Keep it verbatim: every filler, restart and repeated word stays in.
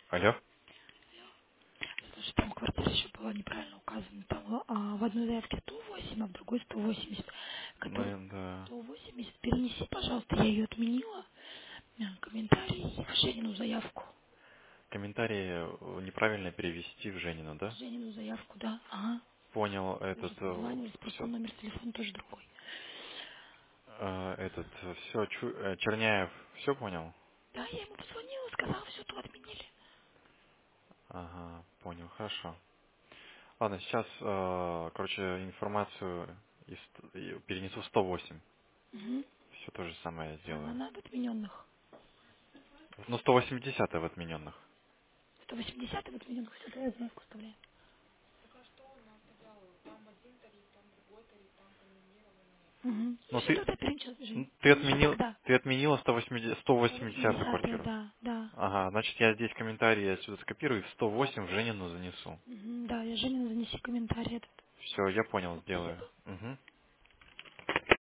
Алло? Слушай, там квартира еще была неправильно указана. Там а, в одной заявке сто восемь, а в другой сто восемьдесят. Который Ну, да. сто восемьдесят перенеси, пожалуйста, я ее отменила. А, Комментарий в Женину заявку. Комментарий э, неправильно перевести в Женину, В да? Женину заявку, да. Ага. Понял Мы уже этот, созванивались, просто все, номер телефона тоже другой. этот, все, Черняев, все понял? Да, я ему позвонила, сказала, все, то отменили. Ага, понял, хорошо. Ладно, сейчас, э, короче, информацию из, и перенесу в сто восемь. Угу. Все то же самое я Она сделаю. на отмененных. Ну, сто восемьдесят в отмененных. сто восемьдесят в отмененных, все, я заявку вставляю. Угу. Ну Но все, ты, тогда перенесешь, Жень. м, ты Перенеси отменил, тогда. ты отменила сто восемьдесят, сто сто восемьдесят восемьдесят, квартиру. да, да. Ага, значит, я здесь комментарии отсюда скопирую и в сто восемь в Женину занесу. Мгм, да, я Жене занеси комментарий этот. Все, я понял, Спасибо. сделаю. Угу.